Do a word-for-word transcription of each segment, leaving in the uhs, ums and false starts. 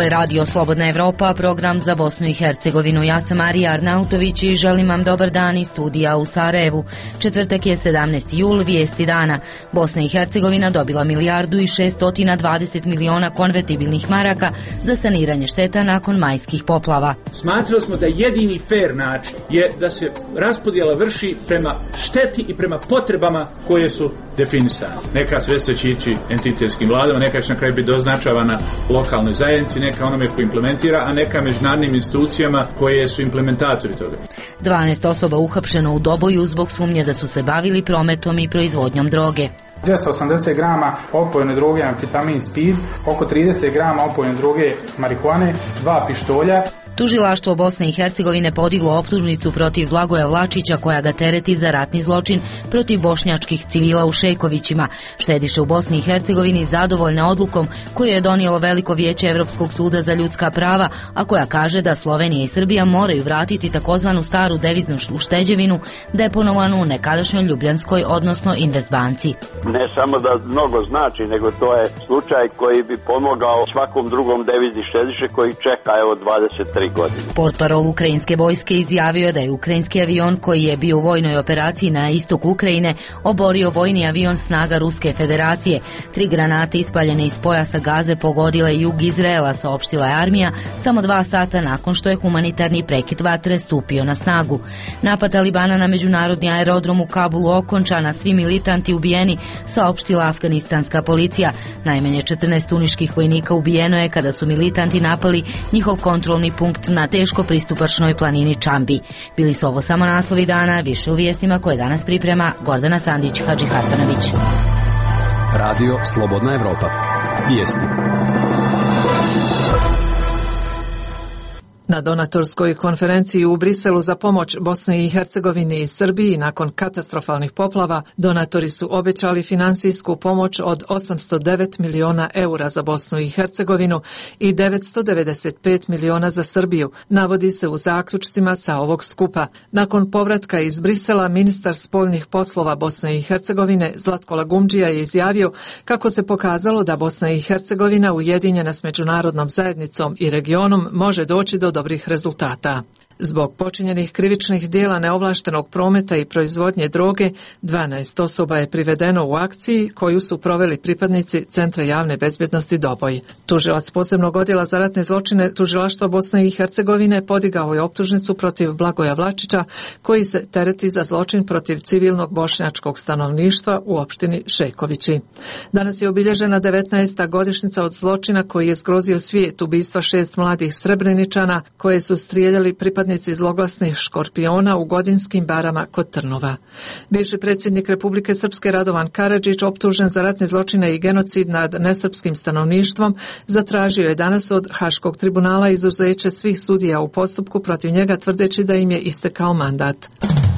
je Radio Slobodna Evropa, program za Bosnu i Hercegovinu. Ja sam Marija Arnautović i želim vam dobar dan iz studija u Sarajevu. Četvrtak je sedamnaesti jul, vijesti dana. Bosna i Hercegovina dobila milijardu i šestotina dvadeset miliona konvertibilnih maraka za saniranje šteta nakon majskih poplava. Smatrali smo da jedini fair način je da se raspodjela vrši prema šteti i prema potrebama koje su definisane. Neka sredstva će ići entitetskim vladama, neka će na kraju biti doznačavana lokalnoj zajednici, neka onome koji implementira, a neka međunarodnim institucijama koje su implementatori toga. dvanaest osoba uhapšeno u Doboju zbog sumnje da su se bavili prometom i proizvodnjom droge. dvjesto osamdeset grama opojne droge amfetamin speed, oko trideset grama opojne droge marihuane, dva pištolja. Tužilaštvo Bosne i Hercegovine podiglo optužnicu protiv Blagoja Vlačića koja ga tereti za ratni zločin protiv bošnjačkih civila u Šejkovićima. Štediše u Bosni i Hercegovini zadovoljna odlukom koju je donijelo Veliko vijeće Evropskog suda za ljudska prava, a koja kaže da Slovenija i Srbija moraju vratiti takozvanu staru deviznu ušteđevinu deponovanu u nekadašnjoj Ljubljanskoj, odnosno Investbanci. Ne samo da mnogo znači, nego to je slučaj koji bi pomogao svakom drugom devizni štediše koji čeka evo dvadeset tri godine. Portparol ukrajinske vojske izjavio da je ukrajinski avion koji je bio u vojnoj operaciji na istok Ukrajine oborio vojni avion snaga Ruske federacije. Tri granate ispaljene iz pojasa Gaze pogodile jug Izraela, saopštila je armija samo dva sata nakon što je humanitarni prekid vatre stupio na snagu. Napad Talibana na međunarodni aerodrom u Kabulu okončan, a svi militanti ubijeni, saopštila afganistanska policija. Najmanje četrnaest uniških vojnika ubijeno je kada su militanti napali njihov kontrolni punkt na teško pristupačnoj planini Čambi. Bili su ovo samo naslovi dana, više u vijestima koje danas priprema Gordana Sandić Hadži Hasanović. Radio Slobodna Evropa. Vijesti. Na donatorskoj konferenciji u Briselu za pomoć Bosni i Hercegovini i Srbiji nakon katastrofalnih poplava, donatori su obećali finansijsku pomoć od osamsto devet miliona eura za Bosnu i Hercegovinu i devetsto devedeset pet miliona za Srbiju, navodi se u zaključcima sa ovog skupa. Nakon povratka iz Brisela, ministar spoljnih poslova Bosne i Hercegovine Zlatko Lagumdžija je izjavio kako se pokazalo da Bosna i Hercegovina ujedinjena s međunarodnom zajednicom i regionom može doći do dobrih rezultata. Zbog počinjenih krivičnih dijela neovlaštenog prometa i proizvodnje droge, dvanaest osoba je privedeno u akciji koju su proveli pripadnici Centra javne bezbjednosti Doboj. Tužilac posebnog odjela za ratne zločine Tužilaštva Bosne i Hercegovine podigao je optužnicu protiv Blagoja Vlačića, koji se tereti za zločin protiv civilnog bošnjačkog stanovništva u opštini Šejkovići. Danas je obilježena devetnaesta godišnjica od zločina koji je zgrozio svijet, ubistva šest mladih Srebreničana koje su strijeljali pripadnici zloglasnih škorpiona u Godinskim barama kod Trnova. Bivši predsjednik Republike Srpske Radovan Karadžić, optužen za ratne zločine i genocid nad nesrpskim stanovništvom, zatražio je danas od Haškog tribunala izuzeće svih sudija u postupku protiv njega, tvrdeći da im je istekao mandat.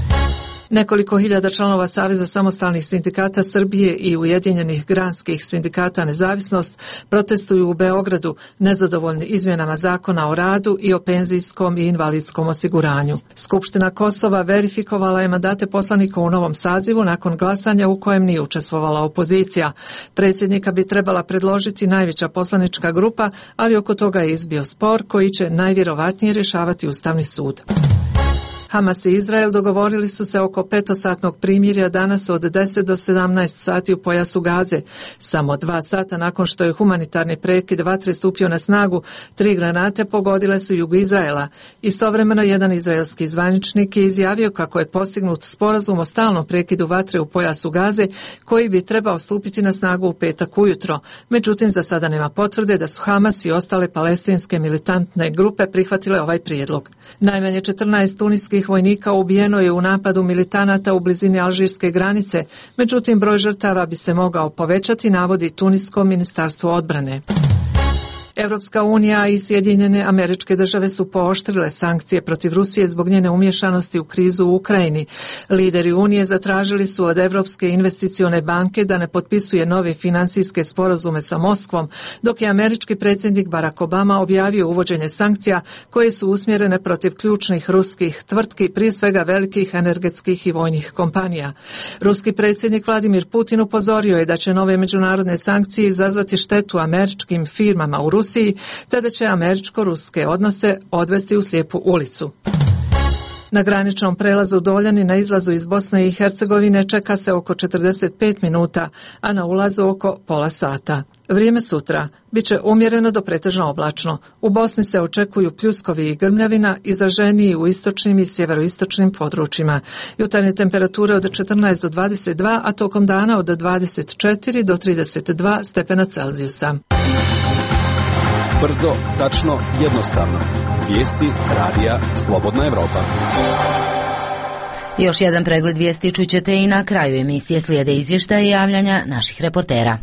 Nekoliko hiljada članova Saveza samostalnih sindikata Srbije i Ujedinjenih granskih sindikata Nezavisnost protestuju u Beogradu nezadovoljni izmjenama zakona o radu i o penzijskom i invalidskom osiguranju. Skupština Kosova verifikovala je mandate poslanika u novom sazivu nakon glasanja u kojem nije učestvovala opozicija. Predsjednika bi trebala predložiti najveća poslanička grupa, ali oko toga je izbio spor koji će najvjerovatnije rješavati Ustavni sud. Hamas i Izrael dogovorili su se oko petosatnog primirja danas od deset do sedamnaest sati u pojasu Gaze. Samo dva sata nakon što je humanitarni prekid vatre stupio na snagu, tri granate pogodile su jug Izraela. Istovremeno jedan izraelski zvaničnik je izjavio kako je postignut sporazum o stalnom prekidu vatre u pojasu Gaze koji bi trebao stupiti na snagu u petak ujutro. Međutim, za sada nema potvrde da su Hamas i ostale palestinske militantne grupe prihvatile ovaj prijedlog. Najmanje četrnaest tuniskih vojnika ubijeno je u napadu militanata u blizini alžirske granice, međutim broj žrtava bi se mogao povećati, navodi Tunisko ministarstvo odbrane. Europska unija i Sjedinjene Američke Države su pooštrile sankcije protiv Rusije zbog njene umješanosti u krizu u Ukrajini. Lideri Unije zatražili su od Europske investicione banke da ne potpisuje nove finansijske sporazume sa Moskvom, dok je američki predsjednik Barack Obama objavio uvođenje sankcija koje su usmjerene protiv ključnih ruskih tvrtki, prije svega velikih energetskih i vojnih kompanija. Ruski predsjednik Vladimir Putin upozorio je da će nove međunarodne sankcije izazvati štetu američkim firmama u Rusiji, Rusiji, te da će američko-ruske odnose odvesti u slijepu ulicu. Na graničnom prelazu Doljani na izlazu iz Bosne i Hercegovine čeka se oko četrdeset pet minuta, a na ulazu oko pola sata. Vrijeme sutra biće umjereno do pretežno oblačno. U Bosni se očekuju pljuskovi i grmljavina, izraženiji u istočnim i sjeveroistočnim područjima. Jutarnje temperature od četrnaest do dvadeset dva, a tokom dana od dvadeset četiri do trideset dva stepena Celzijusa. Brzo, tačno, jednostavno. Vijesti radija Slobodna Evropa. Još jedan pregled vijesti čućete i na kraju emisije, slijede izvještaje i javljanja naših reportera.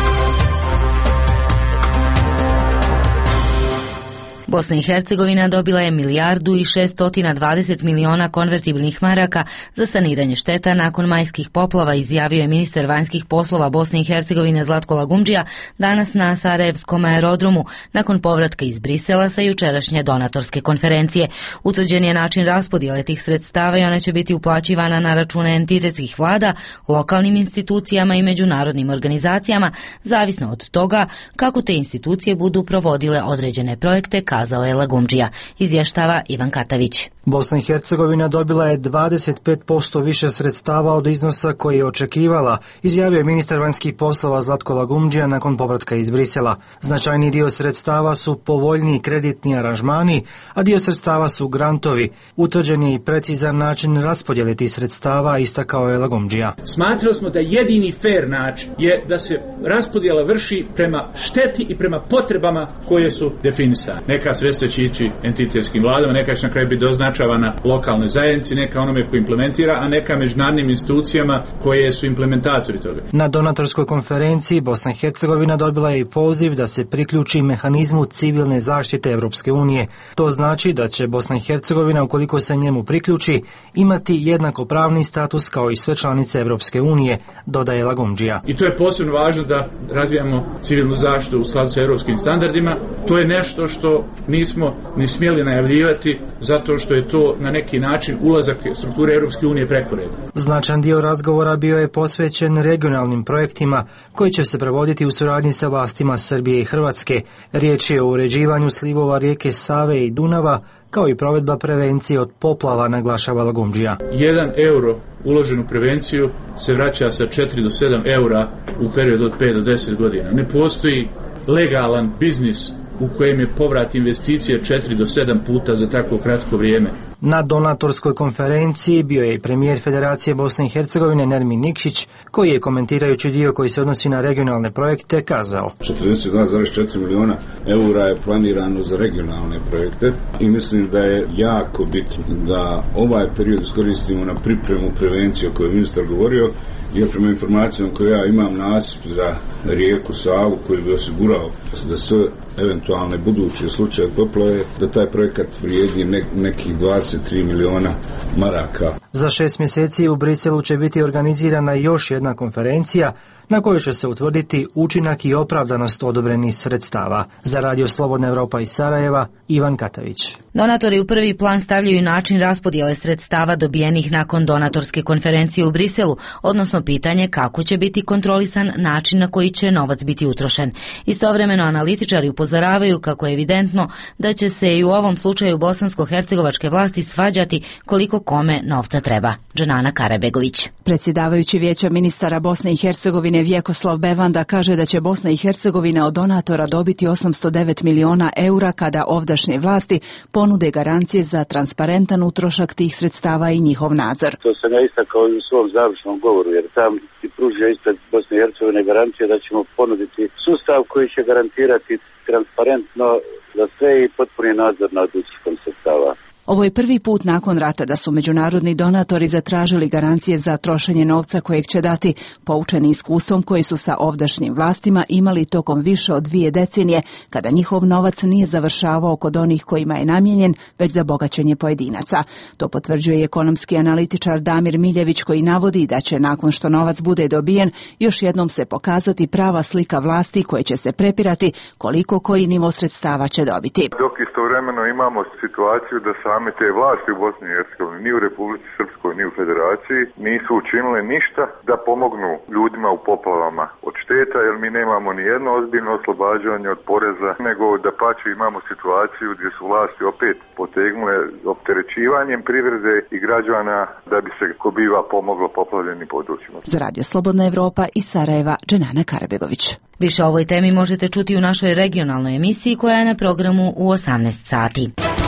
Bosna i Hercegovina dobila je milijardu i šestotina dvadeset miliona konvertibilnih maraka za saniranje šteta nakon majskih poplava, izjavio je ministar vanjskih poslova Bosne i Hercegovine Zlatko Lagumdžija danas na Sarajevskom aerodromu nakon povratka iz Brisela sa jučerašnje donatorske konferencije. Utvrđen je način raspodjele tih sredstava i ona će biti uplaćivana na račune entitetskih vlada, lokalnim institucijama i međunarodnim organizacijama, zavisno od toga kako te institucije budu provodile određene projekte, kazao je Lagumdžija, izvještava Ivan Katavić. Bosna i Hercegovina dobila je dvadeset pet posto više sredstava od iznosa koji je očekivala, izjavio je ministar vanjskih poslova Zlatko Lagumdžija nakon povratka iz Brisela. Značajni dio sredstava su povoljniji kreditni aranžmani, a dio sredstava su grantovi. Utvrđen je i precizan način raspodjele tih sredstava, istakao je Lagumdžija. Smatrali smo da jedini fair način je da se raspodjela vrši prema šteti i prema potrebama koje su definisane. Neka sredstva će ići entitetskim vladama, neka će na kraju biti doznačavana lokalnoj zajednici, neka onome koji implementira, a neka međunarodnim institucijama koje su implementatori toga. Na donatorskoj konferenciji Bosna i Hercegovina dobila je i poziv da se priključi mehanizmu civilne zaštite Europske unije. To znači da će Bosna i Hercegovina, ukoliko se njemu priključi, imati jednakopravni status kao i sve članice Europske unije, dodaje Lagumdžija. I to je posebno važno da razvijamo civilnu zaštitu u skladu sa europskim standardima. To je nešto što nismo ni smjeli najavljivati, zato što je to na neki način ulazak strukture Europske unije preko reda. Značajan dio razgovora bio je posvećen regionalnim projektima koji će se provoditi u suradnji sa vlastima Srbije i Hrvatske. Riječ je o uređivanju slivova rijeke Save i Dunava, kao i provedba prevencije od poplava, naglašava Lagumdžija. Jedan euro uložen u prevenciju se vraća sa četiri do sedam eura u periodu od pet do deset godina. Ne postoji legalan biznis u kojem je povrat investicije četiri do sedam puta za tako kratko vrijeme. Na donatorskoj konferenciji bio je i premijer Federacije Bosne i Hercegovine Nermin Nikšić, koji je, komentirajući dio koji se odnosi na regionalne projekte, kazao: četrdeset dva zarez četiri miliona eura je planirano za regionalne projekte i mislim da je jako bitno da ovaj period iskoristimo na pripremu prevencije o kojoj je ministar govorio, jer prema informacijama koje ja imam, nasip za rijeku Savu koji bi osigurao da sve eventualne buduće slučaje poplave, da taj projekat vrijedi ne, nekih dvadeset tri miliona maraka. Za šest mjeseci u Briselu će biti organizirana još jedna konferencija na kojoj će se utvrditi učinak i opravdanost odobrenih sredstava. Za Radio Slobodna Evropa iz Sarajeva, Ivan Katavić. Donatori u prvi plan stavljaju način raspodjele sredstava dobijenih nakon donatorske konferencije u Briselu, odnosno pitanje kako će biti kontrolisan način na koji će novac biti utrošen. Istovremeno analitičari upozoravaju kako je evidentno da će se i u ovom slučaju bosansko-hercegovačke vlasti svađati koliko kome novca treba. Dženana Karabegović. Predsjedavajući Vijeća ministara Bosne i Hercegovine Vjekoslav Bevanda kaže da će Bosna i Hercegovina od donatora dobiti osamsto devet miliona eura kada ovdašnje vlasti ponude garancije za transparentan utrošak tih sredstava i njihov nadzor. To sam ja istakao i u svom završnom govoru, jer tam ti pružio ispred Bosne i Hercegovine garancije da ćemo ponuditi sustav koji će garantirati transparentno za sve i potpuni nadzor nad utroškom sredstava. Ovo je prvi put nakon rata da su međunarodni donatori zatražili garancije za trošenje novca kojeg će dati, poučeni iskustvom koji su sa ovdašnjim vlastima imali tokom više od dvije decenije, kada njihov novac nije završavao kod onih kojima je namijenjen, već za bogaćenje pojedinaca. To potvrđuje i ekonomski analitičar Damir Miljević, koji navodi da će nakon što novac bude dobijen, još jednom se pokazati prava slika vlasti koje će se prepirati koliko koji nivo sredstava će dobiti. Dok istovremeno imamo situaciju da sa same te vlasti u Bosni i Hercegovini, ni u Republici Srpskoj, ni u Federaciji, nisu učinile ništa da pomognu ljudima u poplavama od šteta, jer mi nemamo ni jedno ozbiljno oslobađanje od poreza, nego da pače imamo situaciju gdje su vlasti opet potegnule opterećivanjem privrede i građana da bi se ko biva pomoglo poplavljenim područjima. Za Radio Slobodna Evropa iz Sarajeva, Dženana Karabegović. Više o ovoj temi možete čuti u našoj regionalnoj emisiji koja je na programu u osamnaest sati.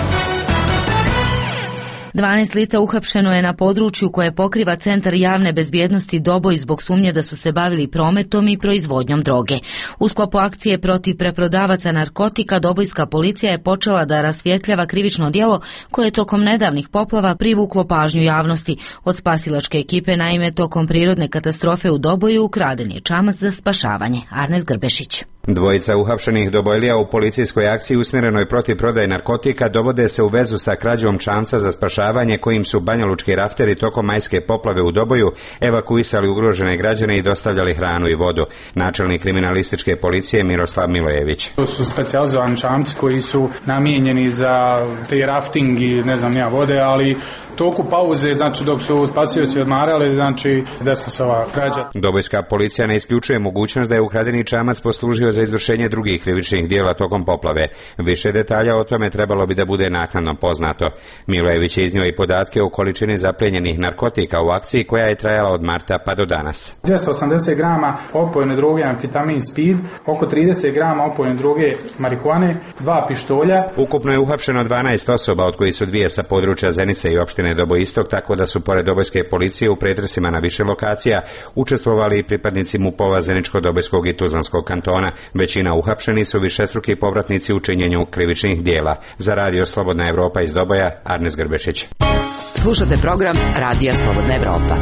dvanaest lica uhapšeno je na području koje pokriva Centar javne bezbjednosti Doboj zbog sumnje da su se bavili prometom i proizvodnjom droge. U sklopu akcije protiv preprodavaca narkotika Dobojska policija je počela da rasvjetljava krivično djelo koje je tokom nedavnih poplava privuklo pažnju javnosti. Od spasilačke ekipe naime tokom prirodne katastrofe u Doboju ukraden je čamac za spašavanje. Arnes Grbešić. Dvojica uhapšenih Dobojlija u policijskoj akciji usmjerenoj protiv prodaje narkotika dovode se u vezu sa krađom čamca za spašavanje kojim su banjalučki rafteri tokom majske poplave u Doboju evakuisali ugrožene građane i dostavljali hranu i vodu. Načelnik kriminalističke policije Miroslav Milojević. To su specijalizovani čamci koji su namijenjeni za te rafting i ne znam ja vode, ali toku pauze, znači dok su spasioci odmarali, znači desna se ova krađa. Dobojska policija ne isključuje mogućnost da je ukradeni čamac poslužio za izvršenje drugih krivičnih djela tokom poplave. Više detalja o tome trebalo bi da bude naknadno poznato. Milojević je iznio i podatke o količini zaplijenjenih narkotika u akciji koja je trajala od marta pa do danas. dvjesto osamdeset grama opojne droge amfetamin speed, oko trideset grama opojne droge marihuane, dva pištolja. Ukupno je uhapšeno dvanaest osoba, od kojih su dvije sa područja Zenice i opštine Doboj Istok, tako da su pored Dobojske policije u pretresima na više lokacija učestvovali i pripadnici MUP-ova Zeničko-Dobojskog i Tuzlanskog kantona. Većina uhapšeni su višestruki povratnici u činjenju krivičnih dijela. Za Radio Slobodna Evropa iz Doboja, Arnes Grbešić. Slušate program Radija Slobodna Evropa.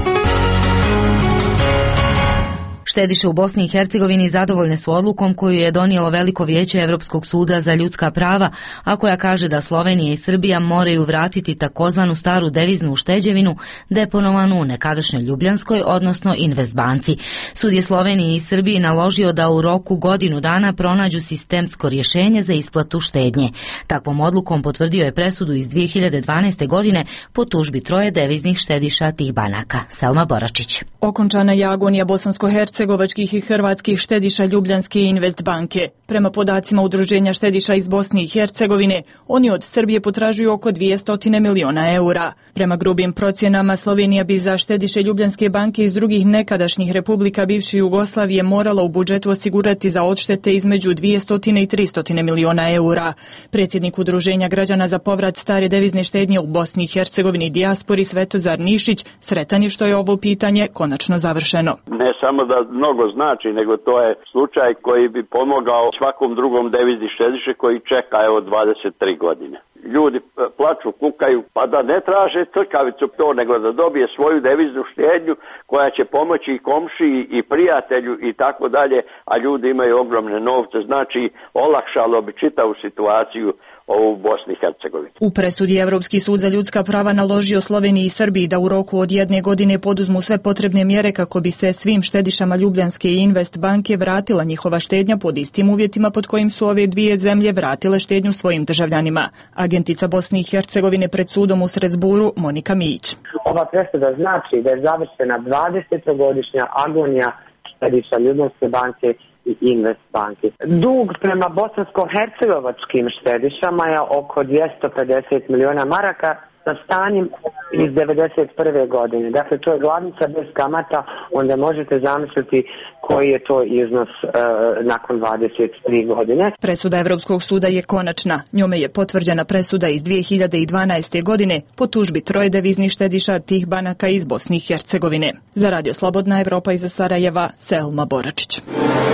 Štediše u Bosni i Hercegovini zadovoljne su odlukom koju je donijelo Veliko vijeće Evropskog suda za ljudska prava, a koja kaže da Slovenija i Srbija moraju vratiti takozvanu staru deviznu ušteđevinu deponovanu u nekadašnjoj Ljubljanskoj, odnosno Investbanci. Sud je Sloveniji i Srbiji naložio da u roku godinu dana pronađu sistemsko rješenje za isplatu štednje. Takvom odlukom potvrdio je presudu iz dvije hiljade dvanaeste. godine po tužbi troje deviznih štediša tih banaka. Selma Boračić. Okončana je agonija bosansko-hercegovačkih i hrvatskih štediša Ljubljanske i Investbanke. Prema podacima Udruženja štediša iz Bosne i Hercegovine, oni od Srbije potražuju oko dvjesto miliona eura. Prema grubim procjenama, Slovenija bi za štediše Ljubljanske banke iz drugih nekadašnjih republika bivše Jugoslavije morala u budžetu osigurati za odštete između dvjesto i tristo miliona eura. Predsjednik Udruženja građana za povrat stare devizne štednje u Bosni i Hercegovini i dijaspori Svetozar Nišić sretan je što je ovo pitanje konačno završeno. Ne samo da mnogo znači, nego to je slučaj koji bi pomogao svakom drugom devizni štediše koji čeka evo dvadeset tri godine. Ljudi plaču, kukaju, pa da ne traže trkavicu to, nego da dobije svoju deviznu štednju koja će pomoći i komšiji i prijatelju i tako dalje, a ljudi imaju ogromne novce, znači olakšalo bi čitavu situaciju u Bosni i Hercegovini. U presudi Evropski sud za ljudska prava naložio Sloveniji i Srbiji da u roku od jedne godine poduzmu sve potrebne mjere kako bi se svim štedišama Ljubljanske i Investbanke vratila njihova štednja pod istim uvjetima pod kojim su ove dvije zemlje vratile štednju svojim državljanima. Agentica Bosne i Hercegovine pred sudom u Srezburu Monika Mijić. Ova presuda znači da je završena dvadesetogodišnja agonija štediša Ljubljanske banke i Investbanke. Dug prema bosansko-hercegovačkim štedišama je oko dvjesto pedeset miliona maraka sa stanjem iz devedeset prve. godine. Dakle, to je glavnica bez kamata, onda možete zamisliti koji je to iznos e, nakon dvadeset tri godine. Presuda Evropskog suda je konačna. Njome je potvrđena presuda iz dvije hiljade dvanaeste. godine po tužbi troje deviznih štediša tih banaka iz Bosne i Hercegovine. Za Radio Slobodna Evropa iz Sarajeva, Selma Boračić.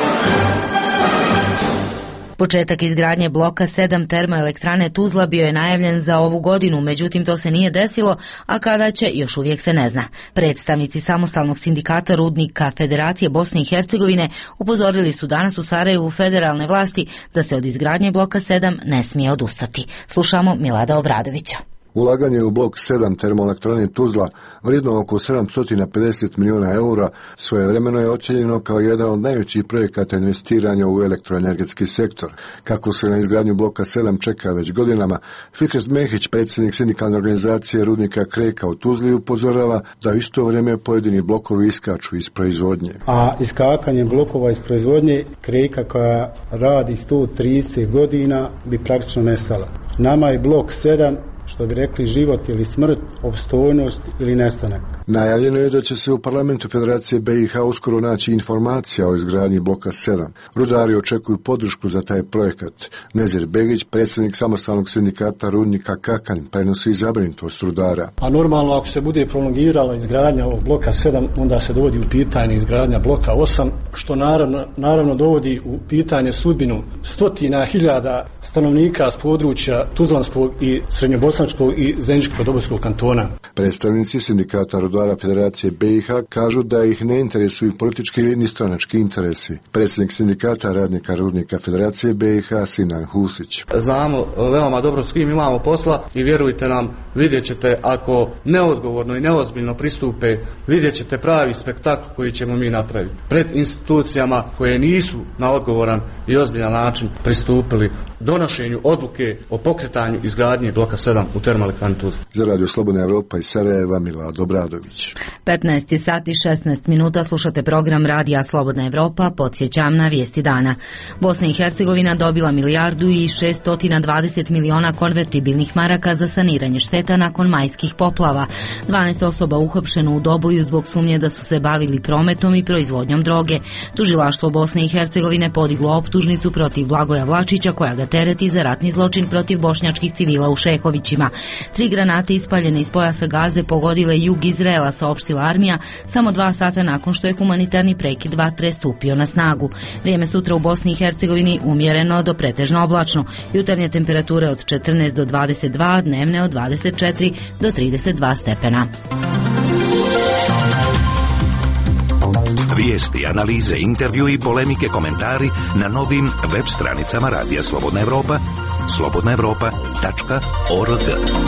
Početak izgradnje bloka sedam termoelektrane Tuzla bio je najavljen za ovu godinu, međutim to se nije desilo, a kada će još uvijek se ne zna. Predstavnici samostalnog sindikata rudnika Federacije Bosne i Hercegovine upozorili su danas u Sarajevu federalne vlasti da se od izgradnje bloka sedam ne smije odustati. Slušamo Milada Obradovića. Ulaganje u blok sedam termoelektrane Tuzla, vrijedno oko sedamsto pedeset milijuna eura, svojevremeno je ocjenjeno kao jedan od najvećih projekata investiranja u elektroenergetski sektor. Kako se na izgradnju bloka sedam čeka već godinama, Fikret Mehić, predsjednik sindikalne organizacije rudnika Kreka u Tuzli, upozorava da u isto vrijeme pojedini blokovi iskaču iz proizvodnje. A iskakanje blokova iz proizvodnje Kreka koja radi sto trideset godina bi praktično nestala. Nama je blok sedam, što bi rekli, život ili smrt, opstojnost ili nestanak. Najavljeno je da će se u parlamentu Federacije B i H uskoro naći informacija o izgradnji bloka sedam. Rudari očekuju podršku za taj projekat. Nezir Begić, predsjednik samostalnog sindikata rudnika Kakanj, prenosi zabrinutost rudara. A normalno, ako se bude prolongirala izgradnja ovog bloka sedam, onda se dovodi u pitanje izgradnja bloka osam, što naravno, naravno dovodi u pitanje sudbinu stotina hiljada stanovnika s područja Tuzlanskog i Srednjobosanskog i Zeničko-Dobojskog kantona. Predstavnici sindikata rudara Federacije B i H kažu da ih ne interesuju politički ni stranački interesi. Predsjednik sindikata radnika rudnika Federacije B i H Sinan Husić. Znamo veoma dobro s kim imamo posla i vjerujte nam, vidjet ćete ako neodgovorno i neozbiljno pristupe, vidjet ćete pravi spektakl koji ćemo mi napraviti pred institucijama koje nisu na odgovoran i ozbiljan način pristupili donošenju odluke o pokretanju izgradnje bloka sedam u termoelektrani Tuzla. Za Radio Slobodna Evropa iz Sarajeva, Milad Obradović. petnaest sati i šesnaest minuta, slušate program Radija Slobodna Evropa. Podsjećam na vijesti dana. Bosna i Hercegovina dobila milijardu i šeststo dvadeset miliona konvertibilnih maraka za saniranje šteta nakon majskih poplava. dvanaest osoba uhapšeno u Doboju zbog sumnje da su se bavili prometom i proizvodnjom droge. Tužilaštvo Bosne i Hercegovine podiglo optužnicu protiv Blagoja Vlačića koja ga tereti za ratni zločin protiv bošnjačkih civila u Šehovićima. Tri granate ispaljene iz pojasa Gaze pogodile jug Izraela, saopštila armija, samo dva sata nakon što je humanitarni prekid vatre stupio na snagu. Vrijeme sutra u Bosni i Hercegovini umjereno do pretežno oblačno. Jutarnje temperature od četrnaest do dvadeset dva, dnevne od dvadeset četiri do trideset dva stepena. Vijesti, analize, intervju i polemike, komentari na novim web stranicama Radija Slobodna Evropa, slobodna evropa tačka org.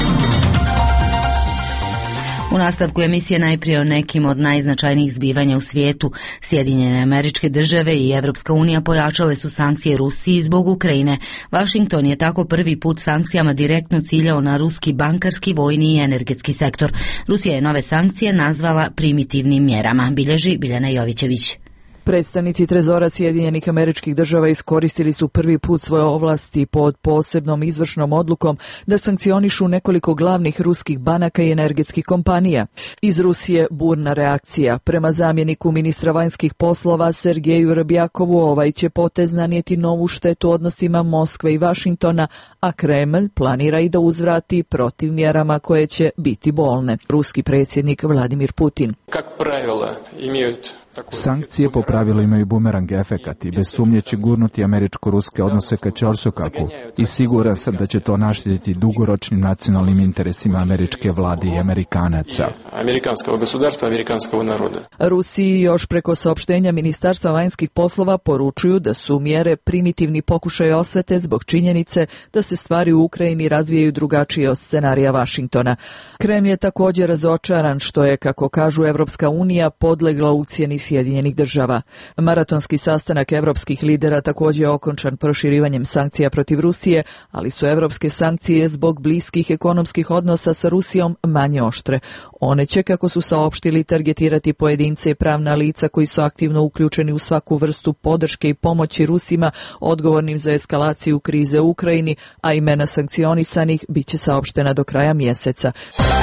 U nastavku emisije najprije o nekim od najznačajnijih zbivanja u svijetu. Sjedinjene Američke Države i Evropska unija pojačale su sankcije Rusiji zbog Ukrajine. Washington je tako prvi put sankcijama direktno ciljao na ruski bankarski, vojni i energetski sektor. Rusija je nove sankcije nazvala primitivnim mjerama, bilježi Biljana Jovićević. Predstavnici Trezora Sjedinjenih Američkih Država iskoristili su prvi put svoje ovlasti pod posebnom izvršnom odlukom da sankcionišu nekoliko glavnih ruskih banaka i energetskih kompanija. Iz Rusije burna reakcija. Prema zamjeniku ministra vanjskih poslova Sergeju Rbjakovu, ovaj će potez nanijeti novu štetu odnosima Moskve i Vašingtona, a Kremlj planira i da uzvrati protiv mjerama koje će biti bolne. Ruski predsjednik Vladimir Putin. Как правило, имеют Sankcije po pravilu imaju bumerang efekat i bez sumnje će gurnuti američko-ruske odnose ka ćorsokaku i siguran sam da će to naštetiti dugoročnim nacionalnim interesima američke vlade i Amerikanaca. Amerikanskog gospodarstva, amerikanskog naroda. Rusiji još preko saopštenja Ministarstva vanjskih poslova poručuju da su mjere primitivni pokušaj osvete zbog činjenice da se stvari u Ukrajini razvijaju drugačije od scenarija Vašingtona. Kremlj je također razočaran što je, kako kažu, Evropska unija podlegla ucjeni Sjedinjenih Država. Maratonski sastanak evropskih lidera također je okončan proširivanjem sankcija protiv Rusije, ali su evropske sankcije zbog bliskih ekonomskih odnosa sa Rusijom manje oštre. One će, kako su saopštili, targetirati pojedince i pravna lica koji su aktivno uključeni u svaku vrstu podrške i pomoći Rusima odgovornim za eskalaciju krize u Ukrajini, a imena sankcionisanih bit će saopštena do kraja mjeseca.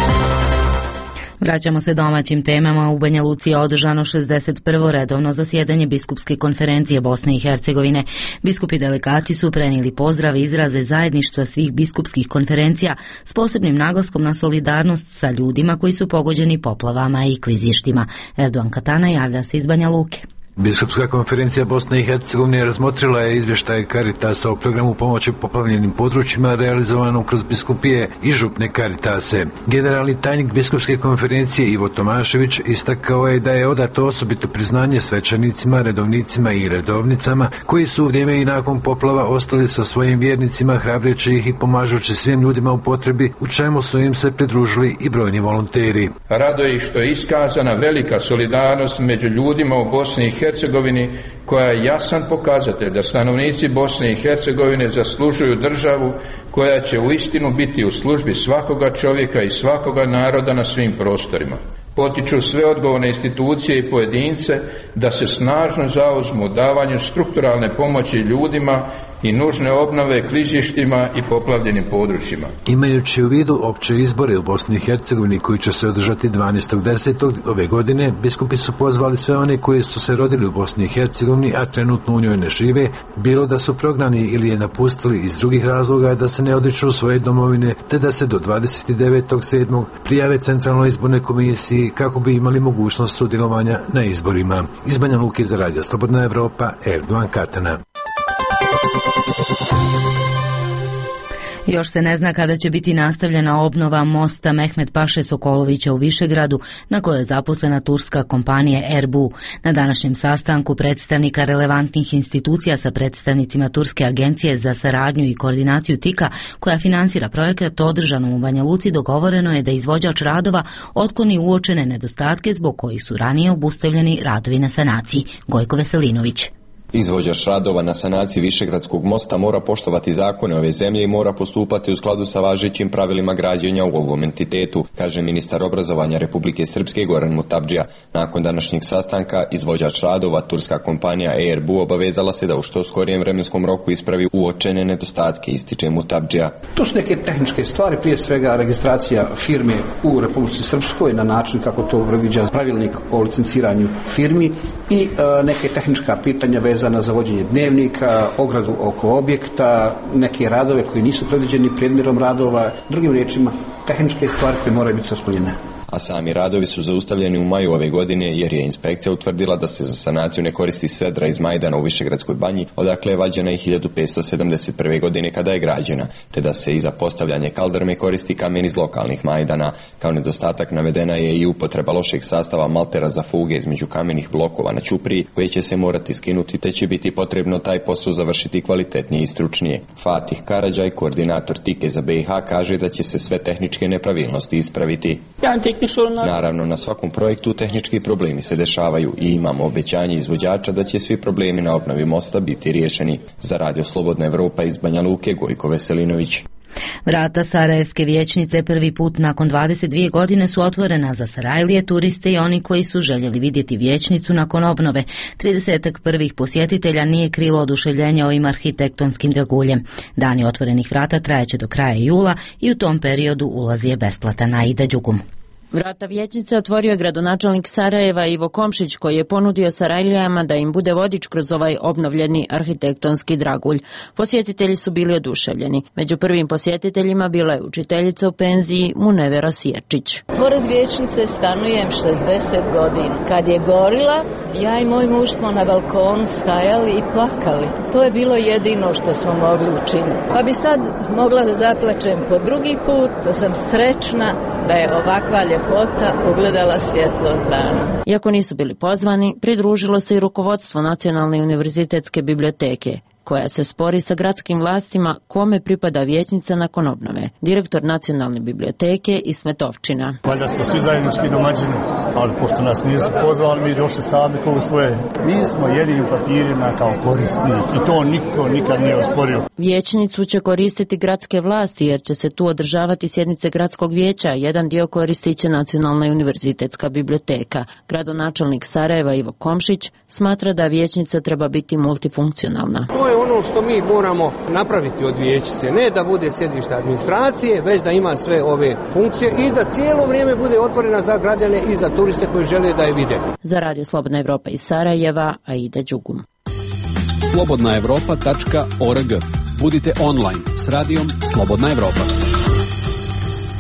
Vraćamo se domaćim temama. U Banja Luci je održano šezdeset prvo redovno zasjedanje Biskupske konferencije Bosne i Hercegovine. Biskupi delegati su prenijeli pozdrav i izraze zajedništva svih biskupskih konferencija s posebnim naglaskom na solidarnost sa ljudima koji su pogođeni poplavama i klizištima. Erdogan Katana javlja se iz Banja Luke. Biskupska konferencija Bosne i Hercegovine razmotrila je izvještaj Caritasa o programu pomoći poplavljenim područjima realizovanom kroz biskupije i župne Caritase. Generalni tajnik Biskupske konferencije Ivo Tomašević istakao je da je odato osobito priznanje svećenicima, redovnicima i redovnicama koji su u vrijeme i nakon poplava ostali sa svojim vjernicima, hrabreći ih i pomažući svim ljudima u potrebi, u čemu su im se pridružili i brojni volonteri. Raduje ih što je iskazana velika solidarnost među ljudima u Bosni i Hercegovini, koja je jasan pokazatelj da stanovnici Bosne i Hercegovine zaslužuju državu koja će uistinu biti u službi svakoga čovjeka i svakoga naroda na svim prostorima. Potiču sve odgovorne institucije i pojedince da se snažno zauzmu u davanju strukturalne pomoći ljudima i nužne obnove klizištima i poplavljenim područjima. Imajući u vidu opće izbore u Bosni i Hercegovini koji će se održati dvanaestog desetog ove godine, biskupi su pozvali sve one koji su se rodili u Bosni i Hercegovini, a trenutno u njoj ne žive, bilo da su prognani ili je napustili iz drugih razloga, da se ne odriču svoje domovine, te da se do dvadeset devetog sedmog prijave Centralnoj izbornoj komisiji kako bi imali mogućnost sudjelovanja na izborima. Iz Banja Luke za Radio Slobodna Evropa, Erdovan Katana. Još se ne zna kada će biti nastavljena obnova mosta Mehmet Paše Sokolovića u Višegradu, na kojoj je zaposlena turska kompanija Erbu. Na današnjem sastanku predstavnika relevantnih institucija sa predstavnicima Turske agencije za saradnju i koordinaciju TIKA, koja finansira projekat održanom u Banja Luci, dogovoreno je da izvođač radova otkloni uočene nedostatke zbog kojih su ranije obustavljeni radovi na sanaciji. Gojko Veselinović. Izvođač radova na sanaciji Višegradskog mosta mora poštovati zakone ove zemlje i mora postupati u skladu sa važećim pravilima građenja u ovom entitetu, kaže ministar obrazovanja Republike Srpske Goran Mutabdžija. Nakon današnjeg sastanka izvođač radova, turska kompanija E R B U, obavezala se da u što skorijem vremenskom roku ispravi uočene nedostatke, ističe Mutabdžija. To su neke tehničke stvari, prije svega registracija firme u Republici Srpskoj na način kako to predviđa pravilnik o licenciranju firmi i e, neke tehnička pitanja vezana za vođenje dnevnika, ogradu oko objekta, neke radove koji nisu predviđeni predmerom radova, drugim riječima tehničke stvari koje moraju biti otklonjene. A sami radovi su zaustavljeni u maju ove godine jer je inspekcija utvrdila da se za sanaciju ne koristi sedra iz Majdana u Višegradskoj banji, odakle je vađena i hiljadu petsto sedamdeset prve. godine kada je građena, te da se i za postavljanje kaldrme koristi kamen iz lokalnih Majdana. Kao nedostatak navedena je i upotreba lošeg sastava maltera za fuge između kamenih blokova na ćupriji, koje će se morati skinuti, te će biti potrebno taj posao završiti kvalitetnije i stručnije. Fatih Karadžaj, koordinator TIKE za B i H, kaže da će se sve tehničke nepravilnosti ispraviti. Naravno, na svakom projektu tehnički problemi se dešavaju i imamo obećanje izvođača da će svi problemi na obnovi mosta biti riješeni. Za Radio Slobodna Evropa iz Banja Luke, Gojko Veselinović. Vrata Sarajevske vijećnice prvi put nakon dvadeset dvije godine su otvorena za Sarajlije, turiste i oni koji su željeli vidjeti vijećnicu nakon obnove. tridesetak prvih posjetitelja nije krilo oduševljenje ovim arhitektonskim draguljem. Dani otvorenih vrata trajeće do kraja jula i u tom periodu ulaz je besplatan. Aida Đugum. Vrata vijećnice otvorio je gradonačelnik Sarajeva Ivo Komšić, koji je ponudio Sarajlijama da im bude vodič kroz ovaj obnovljeni arhitektonski dragulj. Posjetitelji su bili oduševljeni. Među prvim posjetiteljima bila je učiteljica u penziji Munevera Sjerčić. Pored vijećnice stanujem šezdeset godina. Kad je gorila, ja i moj muž smo na balkonu stajali i plakali. To je bilo jedino što smo mogli učiniti. Pa bi sad mogla da zaplačem po drugi put, da sam srećna da je ovakva ljepota ugledala svjetlost dana. Iako nisu bili pozvani, pridružilo se i rukovodstvo Nacionalne univerzitetske biblioteke, koja se spori sa gradskim vlastima kome pripada vijećnica nakon obnove. Direktor Nacionalne biblioteke Ismet Ovčina. Valjda smo svi zajednički domaćini, ali pošto nas nisu pozvali, mi došli sami kao svoje. Mi smo jedini u papirima kao korisnik i to niko nikad nije osporio. Vijećnicu će koristiti gradske vlasti jer će se tu održavati sjednice gradskog vijeća. Jedan dio koristit će Nacionalna univerzitetska biblioteka. Gradonačelnik Sarajeva Ivo Komšić smatra da vijećnica treba biti multifunkcionalna. To je ono što mi moramo napraviti od vijećnice, ne da bude sjedište administracije, već da ima sve ove funkcije i da cijelo vrijeme bude otvorena za građane i za turiste koji žele da je vide. Za Radio Slobodna Evropa iz Sarajeva, Aida Đugum. slobodna evropa tačka org. Budite online s radijom Slobodna Evropa.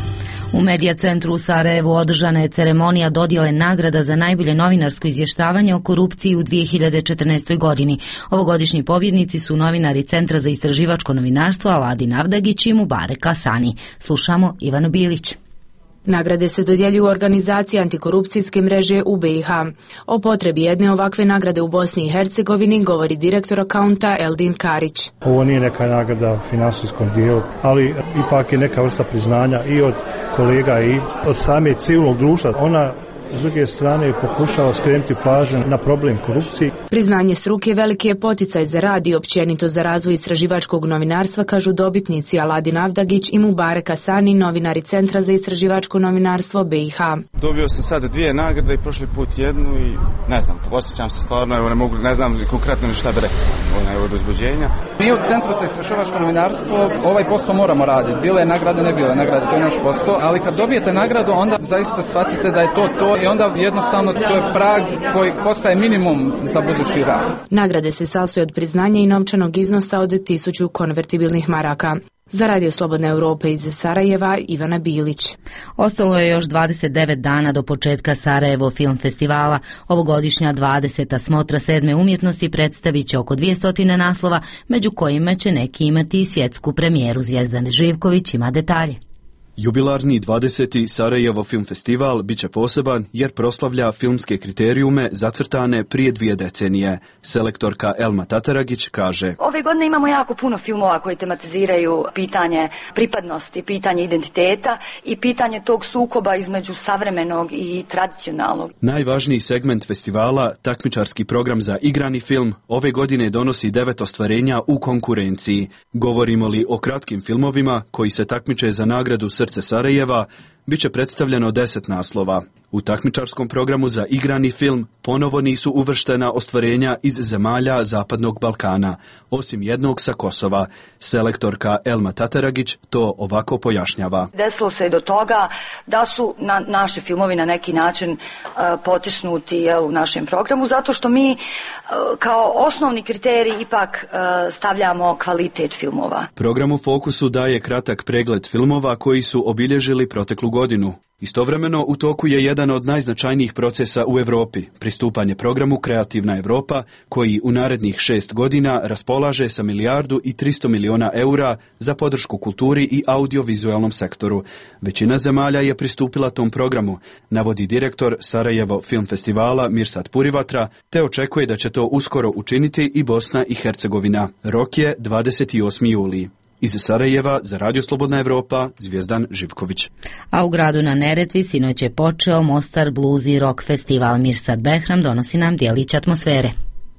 U Medija centru u Sarajevu održana je ceremonija dodjele nagrada za najbolje novinarsko izvještavanje o korupciji u dvije hiljade četrnaestoj. godini. Ovogodišnji pobjednici su novinari Centra za istraživačko novinarstvo Aladin Avdagić i Mubarek Asani. Slušamo Ivanu Bilić. Nagrade se dodjeljuju organizaciji antikorupcijske mreže u B i H. O potrebi jedne ovakve nagrade u Bosni i Hercegovini govori direktor akaunta Eldin Karić. Ovo nije neka nagrada u finansijskom dijelu, ali ipak je neka vrsta priznanja i od kolega i od same civilnog društva. Ona s druge strane pokušava skrenuti pažnju na problem korupcije. Priznanje struke veliki je poticaj za rad i općenito za razvoj istraživačkog novinarstva, kažu dobitnici Aladin Avdagić i Mubarek Asani, novinari Centra za istraživačko novinarstvo B i H. Dobio sam sada dvije nagrade i prošli put jednu i ne znam, osjećam se stvarno, evo ne mogu, ne znam konkretno šta da rekao od uzbuđenja. Mi u Centru za istraživačko novinarstvo ovaj posao moramo raditi. Bile je nagrade, ne bile nagrade, to je naš posao, ali kad dobijete nagradu onda zaista shvatite da je to to i onda jednostavno to je prag koji postaje minimum za budući rad. Nagrade se sastoje od priznanja i novčanog iznosa od tisuću konvertibilnih maraka. Za Radio Slobodne Europe iz Sarajeva, Ivana Bilić. Ostalo je još dvadeset devet dana do početka Sarajevo film festivala. Ovogodišnja dvadeseta smotra sedme umjetnosti predstavit će oko dvjesto naslova, među kojima će neki imati i svjetsku premijeru. Zvijezdan Živković ima detalje. Jubilarni dvadeseti Sarajevo film festival bit će poseban jer proslavlja filmske kriterijume zacrtane prije dvije decenije. Selektorka Elma Tataragić kaže: Ove godine imamo jako puno filmova koji tematiziraju pitanje pripadnosti, pitanje identiteta i pitanje tog sukoba između savremenog i tradicionalnog. Najvažniji segment festivala, takmičarski program za igrani film, ove godine donosi devet ostvarenja u konkurenciji. Govorimo li o kratkim filmovima koji se takmiče za nagradu Srce Sarajeva, bit će predstavljeno deset naslova. U takmičarskom programu za igrani film ponovo nisu uvrštena ostvarenja iz zemalja Zapadnog Balkana, osim jednog sa Kosova. Selektorka Elma Tataragić to ovako pojašnjava. Desilo se do toga da su na, naši filmovi na neki način uh, potisnuti jel, u našem programu, zato što mi uh, kao osnovni kriterij ipak uh, stavljamo kvalitet filmova. Programu Fokusu daje kratak pregled filmova koji su obilježili proteklu godinu. Istovremeno u toku je jedan od najznačajnijih procesa u Europi, pristupanje programu Kreativna Europa, koji u narednih šest godina raspolaže sa milijardu i tristo miliona eura za podršku kulturi i audiovizualnom sektoru. Većina zemalja je pristupila tom programu, navodi direktor Sarajevo film festivala Mirsad Purivatra, te očekuje da će to uskoro učiniti i Bosna i Hercegovina. Rok je dvadeset osmi juli. Iz Sarajeva za Radio Slobodna Evropa, Zvijezdan Živković. A u gradu na Neretvi sinoć je počeo Mostar Blues i Rock festival. Mirsad Behram donosi nam djelić atmosfere.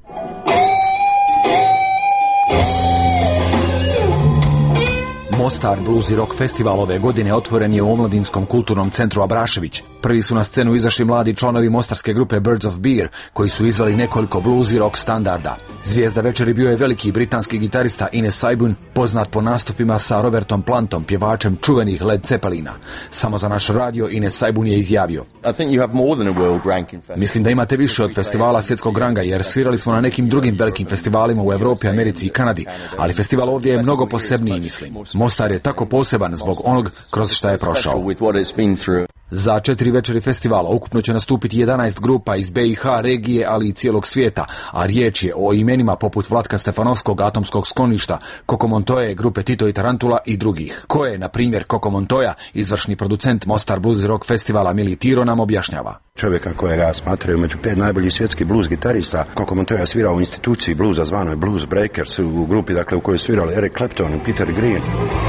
Mostar Blues i Rock festival ove godine otvoren je u Omladinskom kulturnom centru Abrašević. Prvi su na scenu izašli mladi članovi mostarske grupe Birds of Beer, koji su izveli nekoliko blues i rock standarda. Zvijezda večeri bio je veliki britanski gitarista Ines Saibun, poznat po nastupima sa Robertom Plantom, pjevačem čuvenih Led Zeppelina. Samo za naš radio Ines Saibun je izjavio: Mislim da imate više od festivala svjetskog ranga, jer svirali smo na nekim drugim velikim festivalima u Europi, Americi i Kanadi, ali festival ovdje je mnogo posebniji, mislim. Mostar je tako poseban zbog onog kroz šta je prošao. Za četiri večeri festivala ukupno će nastupiti jedanaest grupa iz B i H regije, ali i cijelog svijeta, a riječ je o imenima poput Vlatka Stefanovskog, Atomskog skloništa, Koko Montoje, grupe Tito i Tarantula i drugih. Ko je, na primjer, Koko Montoya, izvršni producent Mostar Blues Rock festivala Mili Tiro nam objašnjava. Čovjeka kojega ja smatraju među pet najboljih svjetskih blues gitarista. Koko Montoya svirao u instituciji bluesa zvanoj Blues Breakers, u grupi dakle u kojoj svirali Eric Clapton i Peter Green.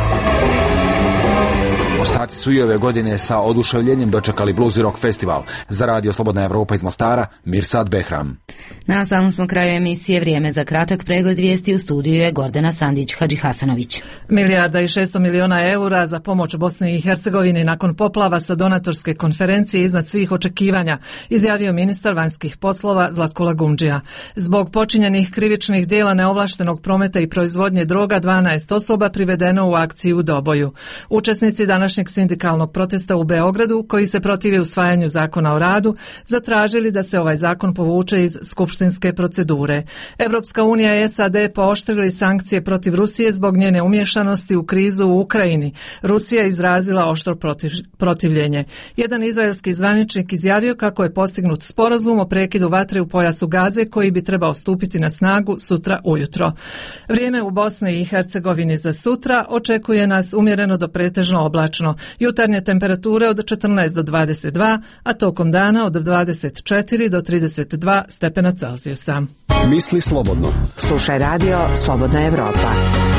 Mostaci su i ove godine sa oduševljenjem dočekali Blues i Rock festival. Za Radio Slobodna Evropa iz Mostara, Mirsad Behram. Na samom smo kraju emisije. Vrijeme za kratak pregled vijesti. U studiju je Gordana Sandić-Hadžihasanović. Milijarda i šesto miliona eura za pomoć Bosni i Hercegovini nakon poplava sa donatorske konferencije iznad svih očekivanja, izjavio ministar vanjskih poslova Zlatko Lagumdžija. Zbog počinjenih krivičnih djela neovlaštenog prometa i proizvodnje droga, dvanaest osoba privedeno u akciju u Doboju. Učesnici današnje današnjeg sindikalnog protesta u Beogradu, koji se protive usvajanju zakona o radu, zatražili da se ovaj zakon povuče iz skupštinske procedure. Evropska unija i S A D pooštrili sankcije protiv Rusije zbog njene umješanosti u krizu u Ukrajini. Rusija je izrazila oštro protiv, protivljenje. Jedan izraelski zvaničnik izjavio kako je postignut sporazum o prekidu vatre u pojasu Gaze koji bi trebao stupiti na snagu sutra ujutro. Vrijeme u Bosni i Hercegovini za sutra očekuje nas umjereno do pretežno oblačno. Jutarnje temperature od četrnaest do dvadeset dva, a tokom dana od dvadeset četiri do trideset dva stepena Celzijusa. Misli slobodno. Slušaj radio Slobodna Evropa.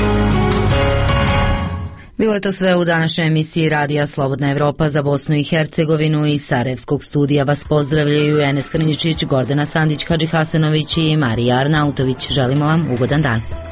Bilo je to sve u današnjoj emisiji Radija Slobodna Evropa. Za Bosnu i Hercegovinu iz Sarajevskog studija vas pozdravljaju Enes Krnjičić, Gordana Sandić, Hadži Hasanović i Marija Arnautović. Želimo vam ugodan dan.